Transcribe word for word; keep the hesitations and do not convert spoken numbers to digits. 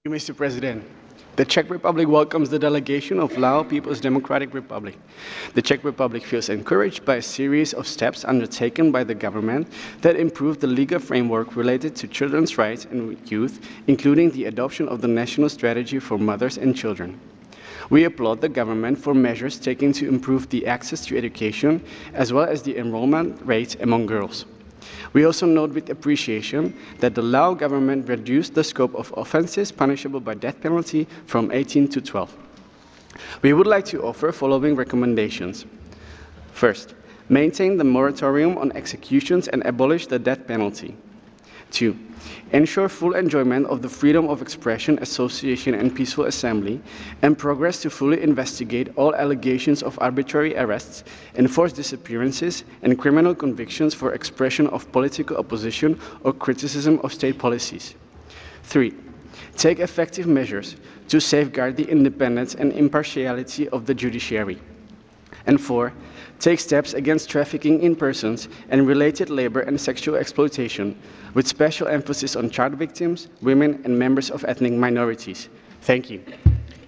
Mister President, the Czech Republic welcomes the delegation of Lao People's Democratic Republic. The Czech Republic feels encouraged by a series of steps undertaken by the government that improve the legal framework related to children's rights and youth, including the adoption of the National Strategy for Mothers and Children. We applaud the government for measures taken to improve the access to education as well as the enrollment rates among girls. We also note with appreciation that the Lao government reduced the scope of offenses punishable by death penalty from eighteen to twelve. We would like to offer following recommendations. First, maintain the moratorium on executions and abolish the death penalty. Two, ensure full enjoyment of the freedom of expression, association, and peaceful assembly, and progress to fully investigate all allegations of arbitrary arrests, enforce disappearances, and criminal convictions for expression of political opposition or criticism of state policies. Three, take effective measures to safeguard the independence and impartiality of the judiciary. And four, take steps against trafficking in persons and related labor and sexual exploitation, with special emphasis on child victims, women, and members of ethnic minorities. Thank you.